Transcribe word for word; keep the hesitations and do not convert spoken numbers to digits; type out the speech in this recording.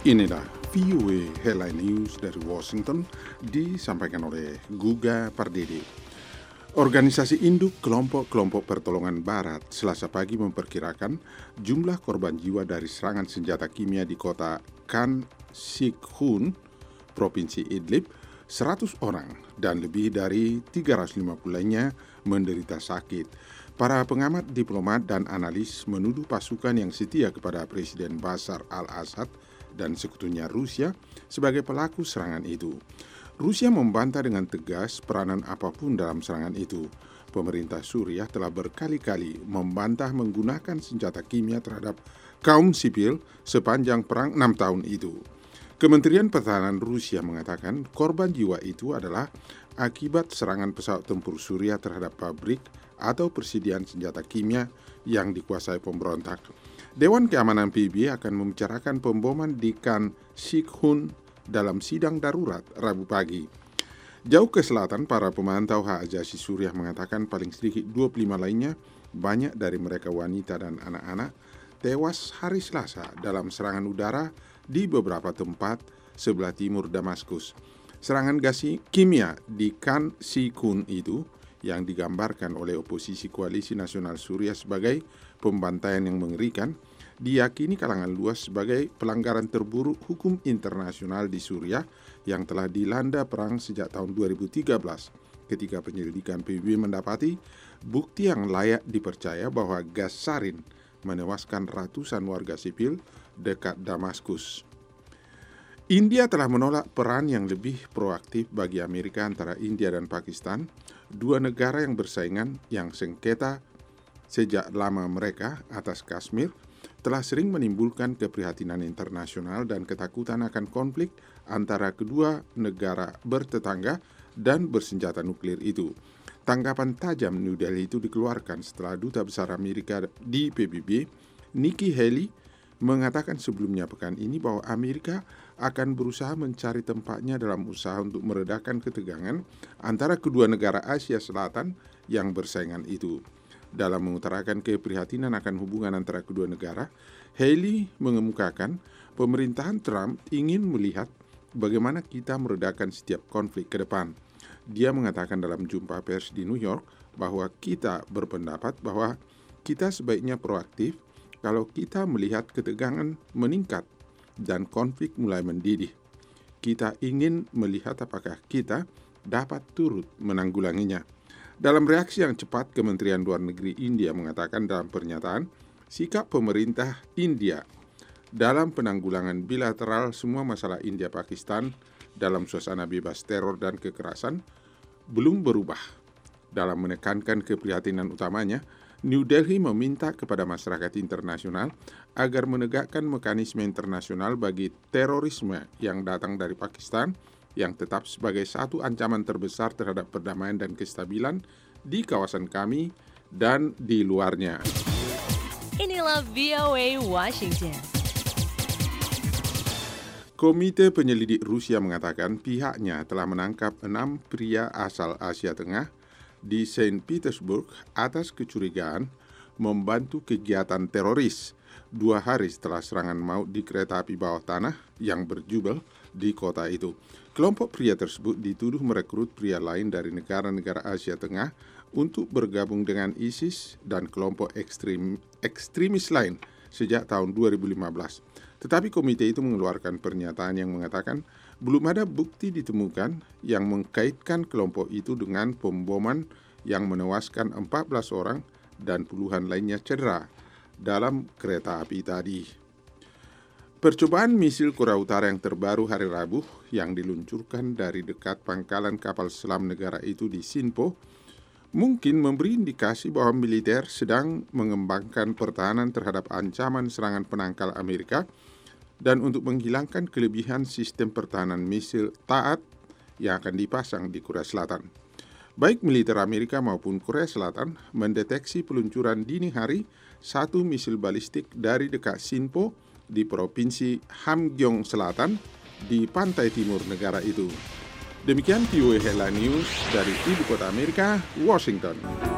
Inilah V O A Headline News dari Washington disampaikan oleh Guga Pardede. Organisasi induk kelompok-kelompok pertolongan barat Selasa pagi memperkirakan jumlah korban jiwa dari serangan senjata kimia di kota Khan Shaykhun, Provinsi Idlib, seratus orang dan lebih dari tiga ratus lima puluh lainnya menderita sakit. Para pengamat, diplomat, dan analis menuduh pasukan yang setia kepada Presiden Bashar al-Assad dan sekutunya Rusia sebagai pelaku serangan itu. Rusia membantah dengan tegas peranan apapun dalam serangan itu. Pemerintah Suriah telah berkali-kali membantah menggunakan senjata kimia terhadap kaum sipil sepanjang perang enam tahun itu. Kementerian Pertahanan Rusia mengatakan korban jiwa itu adalah akibat serangan pesawat tempur Suriah terhadap pabrik atau persediaan senjata kimia yang dikuasai pemberontak. Dewan Keamanan P B B akan membicarakan pemboman di Khan Shaykhun dalam sidang darurat Rabu pagi. Jauh ke selatan, para pemantau hak asasi Suriah mengatakan paling sedikit dua puluh lima lainnya, banyak dari mereka wanita dan anak-anak, tewas hari Selasa dalam serangan udara di beberapa tempat sebelah timur Damaskus. Serangan gas kimia di Khan Shaykhun itu yang digambarkan oleh oposisi Koalisi Nasional Suriah sebagai pembantaian yang mengerikan, diyakini kalangan luas sebagai pelanggaran terburuk hukum internasional di Suriah yang telah dilanda perang sejak tahun dua ribu tiga belas, ketika penyelidikan P B B mendapati bukti yang layak dipercaya bahwa gas sarin menewaskan ratusan warga sipil dekat Damaskus. India telah menolak peran yang lebih proaktif bagi Amerika antara India dan Pakistan, dua negara yang bersaingan yang sengketa sejak lama mereka atas Kashmir, telah sering menimbulkan keprihatinan internasional dan ketakutan akan konflik antara kedua negara bertetangga dan bersenjata nuklir itu. Tanggapan tajam New Delhi itu dikeluarkan setelah Duta Besar Amerika di P B B, Nikki Haley, mengatakan sebelumnya pekan ini bahwa Amerika akan berusaha mencari tempatnya dalam usaha untuk meredakan ketegangan antara kedua negara Asia Selatan yang bersaingan itu. Dalam mengutarakan keprihatinan akan hubungan antara kedua negara, Haley mengemukakan pemerintahan Trump ingin melihat bagaimana kita meredakan setiap konflik ke depan. Dia mengatakan dalam jumpa pers di New York bahwa kita berpendapat bahwa kita sebaiknya proaktif kalau kita melihat ketegangan meningkat dan konflik mulai mendidih. Kita ingin melihat apakah kita dapat turut menanggulanginya. Dalam reaksi yang cepat, Kementerian Luar Negeri India mengatakan dalam pernyataan, sikap pemerintah India dalam penanggulangan bilateral semua masalah India-Pakistan dalam suasana bebas teror dan kekerasan belum berubah. Dalam menekankan keprihatinan utamanya, New Delhi meminta kepada masyarakat internasional agar menegakkan mekanisme internasional bagi terorisme yang datang dari Pakistan, yang tetap sebagai satu ancaman terbesar terhadap perdamaian dan kestabilan di kawasan kami dan di luarnya. Inilah V O A Washington. Komite Penyelidik Rusia mengatakan pihaknya telah menangkap enam pria asal Asia Tengah di Saint Petersburg atas kecurigaan membantu kegiatan teroris dua hari setelah serangan maut di kereta api bawah tanah yang berjubel di kota itu. Kelompok pria tersebut dituduh merekrut pria lain dari negara-negara Asia Tengah untuk bergabung dengan ISIS dan kelompok ekstrim, ekstremis lain sejak tahun dua ribu lima belas. Tetapi komite itu mengeluarkan pernyataan yang mengatakan belum ada bukti ditemukan yang mengkaitkan kelompok itu dengan pemboman yang menewaskan empat belas orang dan puluhan lainnya cedera dalam kereta api tadi. Percobaan misil Korea Utara yang terbaru hari Rabu yang diluncurkan dari dekat pangkalan kapal selam negara itu di Sinpo mungkin memberi indikasi bahwa militer sedang mengembangkan pertahanan terhadap ancaman serangan penangkal Amerika dan untuk menghilangkan kelebihan sistem pertahanan misil taat yang akan dipasang di Korea Selatan. Baik militer Amerika maupun Korea Selatan mendeteksi peluncuran dini hari satu misil balistik dari dekat Sinpo di Provinsi Hamgyong Selatan di pantai timur negara itu. Demikian V O A Headline News dari Ibu Kota Amerika, Washington.